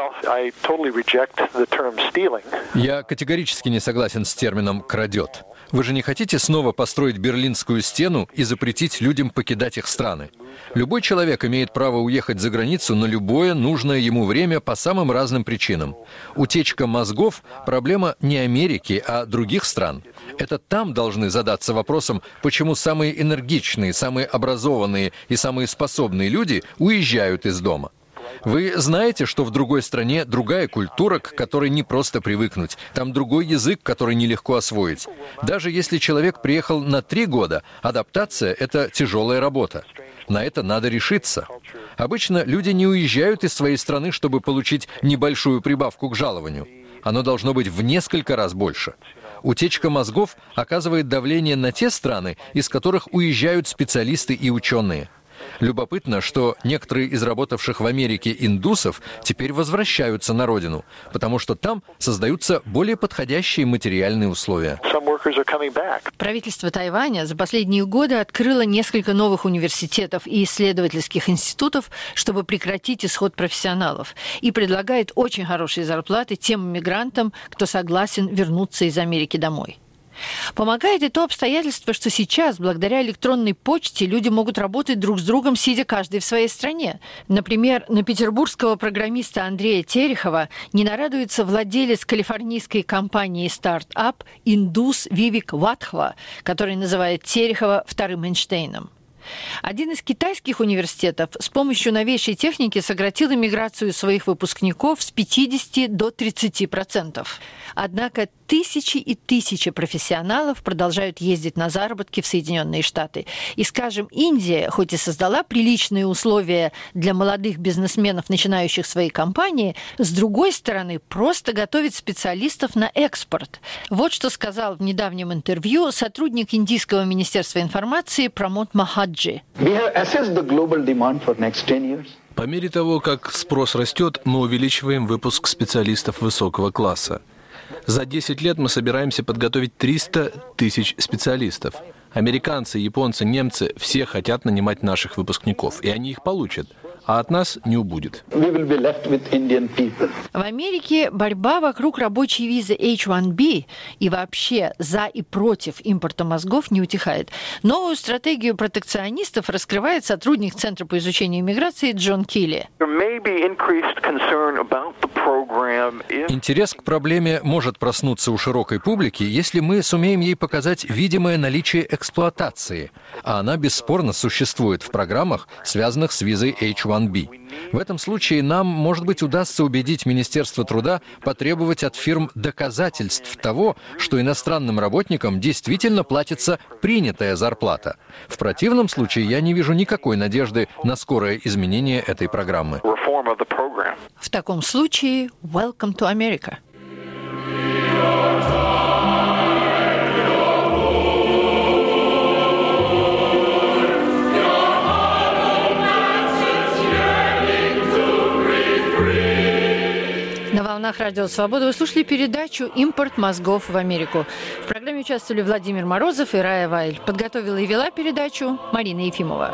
Я категорически не согласен с термином «крадет». Вы же не хотите снова построить Берлинскую стену и запретить людям покидать их страны? Любой человек имеет право уехать за границу на любое нужное ему время по самым разным причинам. Утечка мозгов – проблема не Америки, а других стран. Это там должны задаться вопросом, почему самые энергичные, самые образованные и самые способные люди уезжают из дома. Вы знаете, что в другой стране другая культура, к которой не просто привыкнуть. Там другой язык, который нелегко освоить. Даже если человек приехал на три года, адаптация – это тяжелая работа. На это надо решиться. Обычно люди не уезжают из своей страны, чтобы получить небольшую прибавку к жалованию. Оно должно быть в несколько раз больше. Утечка мозгов оказывает давление на те страны, из которых уезжают специалисты и ученые. Любопытно, что некоторые из работавших в Америке индусов теперь возвращаются на родину, потому что там создаются более подходящие материальные условия. Правительство Тайваня за последние годы открыло несколько новых университетов и исследовательских институтов, чтобы прекратить исход профессионалов, и предлагает очень хорошие зарплаты тем иммигрантам, кто согласен вернуться из Америки домой. Помогает и то обстоятельство, что сейчас, благодаря электронной почте, люди могут работать друг с другом, сидя каждый в своей стране. Например, на петербургского программиста Андрея Терехова не нарадуется владелец калифорнийской компании стартап индус Вивек Ватхва, который называет Терехова вторым Эйнштейном. Один из китайских университетов с помощью новейшей техники сократил иммиграцию своих выпускников с пятидесяти до тридцати процентов. Однако тысячи и тысячи профессионалов продолжают ездить на заработки в Соединенные Штаты. И, скажем, Индия, хоть и создала приличные условия для молодых бизнесменов, начинающих свои компании, с другой стороны, просто готовит специалистов на экспорт. Вот что сказал в недавнем интервью сотрудник Индийского министерства информации Прамод Махаджи. По мере того, как спрос растет, мы увеличиваем выпуск специалистов высокого класса. За десять лет мы собираемся подготовить триста тысяч специалистов. Американцы, японцы, немцы все хотят нанимать наших выпускников, и они их получат, а от нас не убудет. В Америке борьба вокруг рабочей визы эйч один би и вообще за и против импорта мозгов не утихает. Новую стратегию протекционистов раскрывает сотрудник Центра по изучению иммиграции Джон Килли. Интерес к проблеме может проснуться у широкой публики, если мы сумеем ей показать видимое наличие эксплуатации, а она бесспорно существует в программах, связанных с визой эйч один би. В этом случае нам, может быть, удастся убедить Министерство труда потребовать от фирм доказательств того, что иностранным работникам действительно платится принятая зарплата. В противном случае я не вижу никакой надежды на скорое изменение этой программы. В таком случае, welcome to America. На волнах Радио Свобода вы слушали передачу «Импорт мозгов в Америку». В программе участвовали Владимир Морозов и Рая Вайль. Подготовила и вела передачу Марина Ефимова.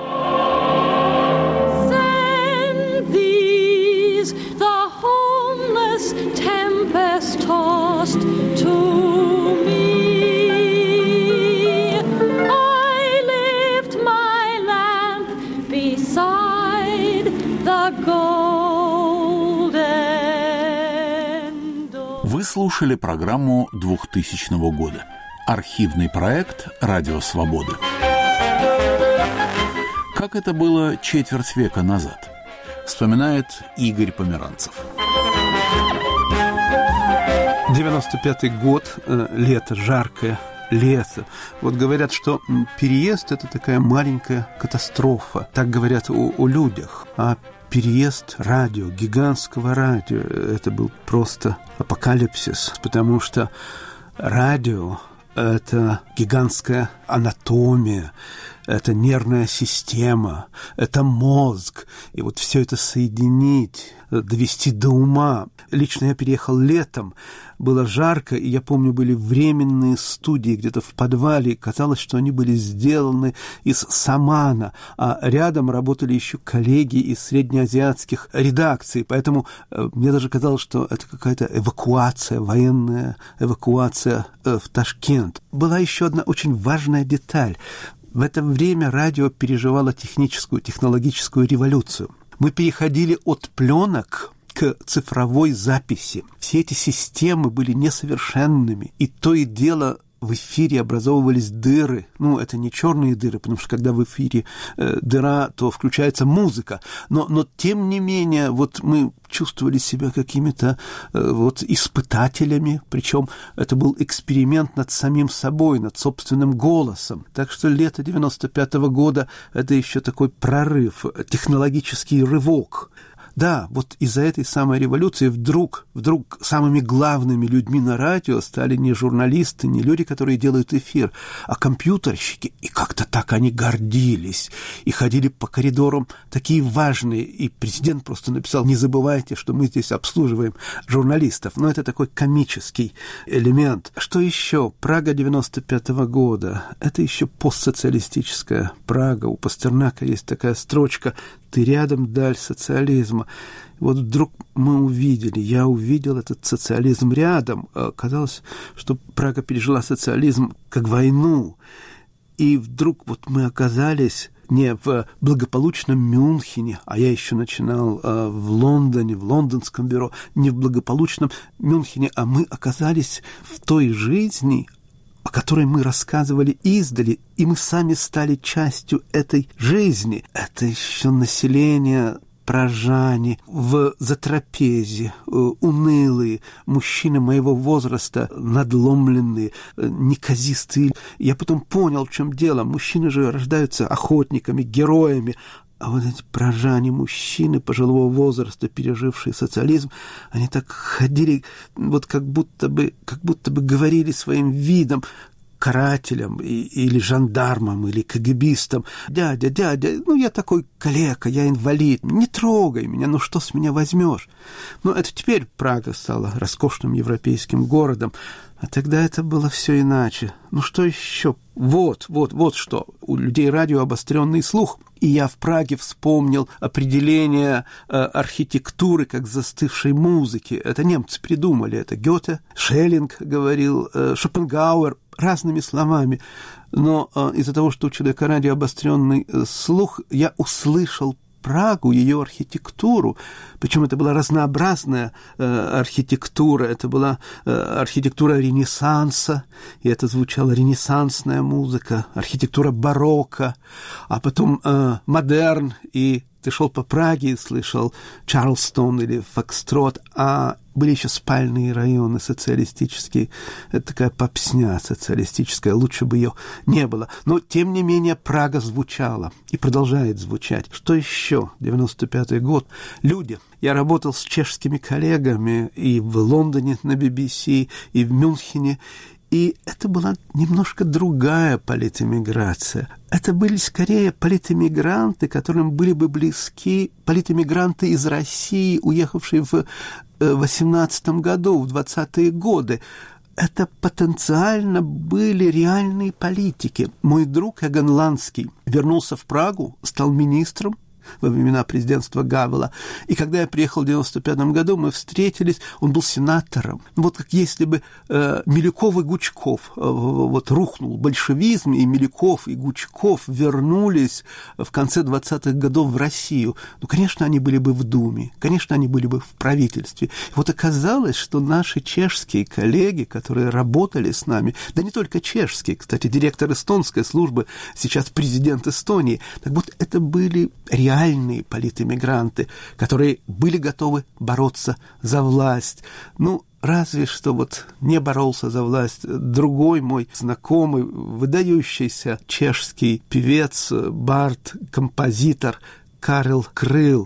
Вы слушали программу двухтысячного года. Архивный проект «Радио Свободы». Как это было четверть века назад, вспоминает Игорь Померанцев. девяносто пятый год, лето, жаркое лето. Вот говорят, что переезд – это такая маленькая катастрофа. Так говорят о, о людях. А переезд радио, гигантского радио, это был просто апокалипсис, потому что радио это гигантская анатомия, это нервная система, это мозг. И вот все это соединить, довести до ума. Лично я переехал летом, было жарко, и я помню, были временные студии где-то в подвале, и казалось, что они были сделаны из самана, а рядом работали еще коллеги из среднеазиатских редакций, поэтому э, мне даже казалось, что это какая-то эвакуация, военная эвакуация э, в Ташкент. Была еще одна очень важная деталь. В это время радио переживало техническую, технологическую революцию. Мы переходили от пленок к цифровой записи. Все эти системы были несовершенными, и то и дело в эфире образовывались дыры. Ну, это не черные дыры, потому что когда в эфире э, дыра, то включается музыка. Но, но тем не менее, вот мы чувствовали себя какими-то э, вот испытателями, причем это был эксперимент над самим собой, над собственным голосом. Так что лето девяносто пятого года – это еще такой прорыв, технологический рывок. Да, вот из-за этой самой революции вдруг, вдруг самыми главными людьми на радио стали не журналисты, не люди, которые делают эфир, а компьютерщики. И как-то так они гордились. И ходили по коридорам такие важные. И президент просто написал: не забывайте, что мы здесь обслуживаем журналистов. Но это такой комический элемент. Что еще? Прага девяносто пятого года. Это еще постсоциалистическая Прага. У Пастернака есть такая строчка: «Ты рядом, даль социализма». Вот вдруг мы увидели, я увидел этот социализм рядом. Казалось, что Прага пережила социализм как войну. И вдруг вот мы оказались не в благополучном Мюнхене, а я еще начинал э, в Лондоне, в лондонском бюро, не в благополучном Мюнхене, а мы оказались в той жизни, о которой мы рассказывали издали, и мы сами стали частью этой жизни. Это еще население прожане в затрапезе, унылые, мужчины моего возраста, надломленные, неказистые. Я потом понял, в чем дело. Мужчины же рождаются охотниками, героями, а вот эти прожане, мужчины пожилого возраста, пережившие социализм, они так ходили, вот как будто бы, как будто бы говорили своим видом карателям и, или жандармам, или кагибистам: «Дядя, дядя, ну я такой калека, я инвалид, не трогай меня, ну что с меня возьмешь?» Но это теперь Прага стала роскошным европейским городом, а тогда это было все иначе. Ну что еще? Вот, вот, вот что. У людей радио обостренный слух. И я в Праге вспомнил определение э, архитектуры как застывшей музыки. Это немцы придумали. Это Гёте, Шеллинг говорил, э, Шопенгауэр, разными словами. Но э, из-за того, что у человека радио обостренный э, слух, я услышал Прагу, ее архитектуру. Причем это была разнообразная э, архитектура. Это была э, архитектура Ренессанса, и это звучала ренессансная музыка, архитектура барокко, а потом э, модерн, и ты шел по Праге и слышал Чарльстон или Фокстрот, а были еще спальные районы социалистические. Это такая попсня социалистическая, лучше бы ее не было. Но, тем не менее, Прага звучала и продолжает звучать. Что еще? девяносто пятый год. Люди. Я работал с чешскими коллегами и в Лондоне на би би си, и в Мюнхене. И это была немножко другая политэмиграция. Это были скорее политэмигранты, которым были бы близки политэмигранты из России, уехавшие в восемнадцатом году, в двадцатые годы. Это потенциально были реальные политики. Мой друг Эгон Ланский вернулся в Прагу, стал министром во времена президентства Гавела. И когда я приехал в девяносто пятом году, мы встретились, он был сенатором. Вот как если бы э, Милюков и Гучков, э, вот рухнул большевизм, и Милюков и Гучков вернулись в конце двадцатых годов в Россию. Ну, конечно, они были бы в Думе, конечно, они были бы в правительстве. И вот оказалось, что наши чешские коллеги, которые работали с нами, да не только чешские, кстати, директор эстонской службы, сейчас президент Эстонии, так вот это были реальные реальные политэмигранты, которые были готовы бороться за власть. Ну, разве что вот не боролся за власть другой мой знакомый, выдающийся чешский певец, бард, композитор Карел Крыл.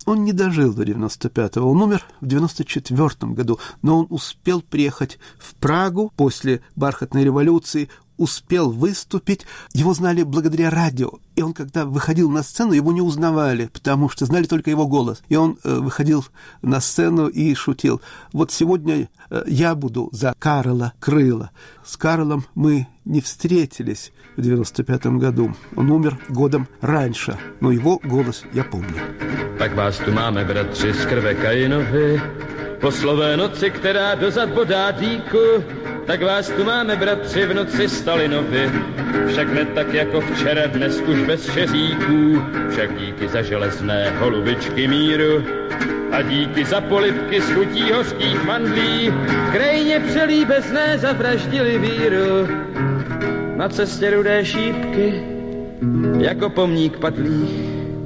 Он не дожил до девяносто пятого, он умер в девяносто четвёртом году, но он успел приехать в Прагу после бархатной революции, успел выступить. Его знали благодаря радио. И он, когда выходил на сцену, его не узнавали, потому что знали только его голос. И он э, выходил на сцену и шутил. Вот сегодня э, я буду за Карла Крыла. С Карлом мы не встретились в девяносто пятом году. Он умер годом раньше, но его голос я помню. Tak vás tu máme, bratři, z krve Kainovi, po slové noci, která dozad bodá dýku. Tak vás tu máme, bratři, v noci Stalinovi, však ne tak jako včera, dnes už bez šeříků, však díky za železné holubičky míru a díky za polibky z chutí hořkých mandlí, v krajině přelíbezné zavraždili víru. Na cestě rudé šípky, jako pomník padlých,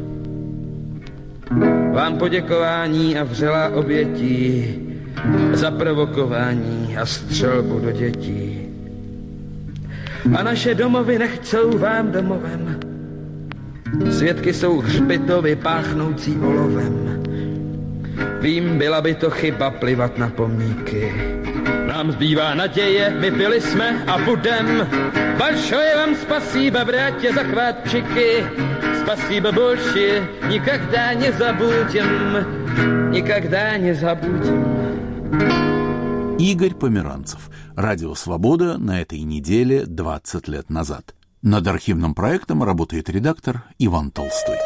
vám poděkování a vřelá obětí za provokování a střelbu do dětí. A naše domovy nechcou vám domovem. Svědky jsou hřbitovy páchnoucí olovem. Vím, byla by to chyba plivat na pomníky. Nám zbývá naděje, my byli jsme a budem. Большое vám spasíba, bratě, za chvátčiky. Спасибо больше, никогда не забудем, никогда не забудем. Игорь Померанцев. Радио «Свобода» на этой неделе двадцать лет назад. Над архивным проектом работает редактор Иван Толстой.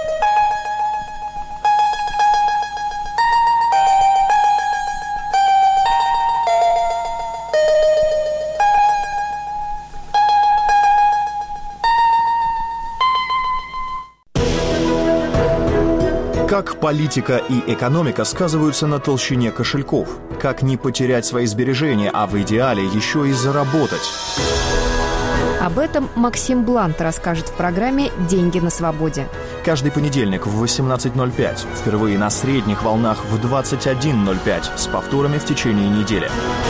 Как политика и экономика сказываются на толщине кошельков? Как не потерять свои сбережения, а в идеале еще и заработать? Об этом Максим Блант расскажет в программе «Деньги на свободе». Каждый понедельник в восемнадцать ноль пять. Впервые на средних волнах в двадцать один ноль пять. С повторами в течение недели.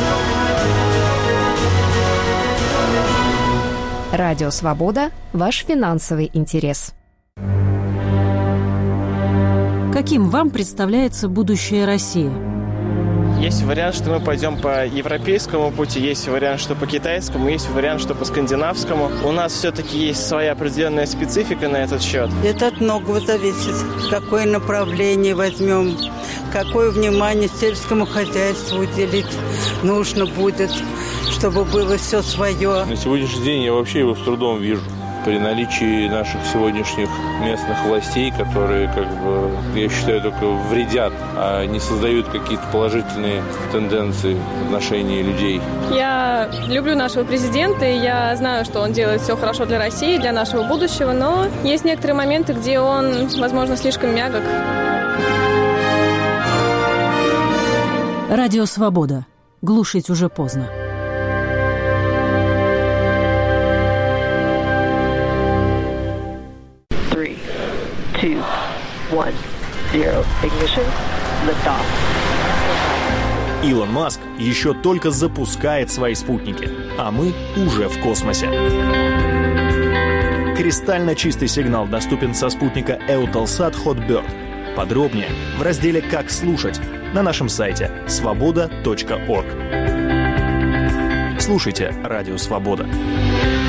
Радио «Свобода» – ваш финансовый интерес. Каким вам представляется будущее России? Есть вариант, что мы пойдем по европейскому пути, есть вариант, что по китайскому, есть вариант, что по скандинавскому. У нас все-таки есть своя определенная специфика на этот счет. Это от многого зависит. Какое направление возьмем, какое внимание сельскому хозяйству уделить нужно будет, чтобы было все свое. На сегодняшний день я вообще его с трудом вижу. При наличии наших сегодняшних местных властей, которые, как бы, я считаю, только вредят, а не создают какие-то положительные тенденции в отношении людей. Я люблю нашего президента, и я знаю, что он делает все хорошо для России, для нашего будущего, но есть некоторые моменты, где он, возможно, слишком мягок. Радио «Свобода». Глушить уже поздно. two, one, zero, ignition, liftoff. Илон Маск еще только запускает свои спутники, а мы уже в космосе. Кристально чистый сигнал доступен со спутника Eutelsat Hotbird. Подробнее в разделе «Как слушать» на нашем сайте свобода точка орг. Слушайте «Радио Свобода».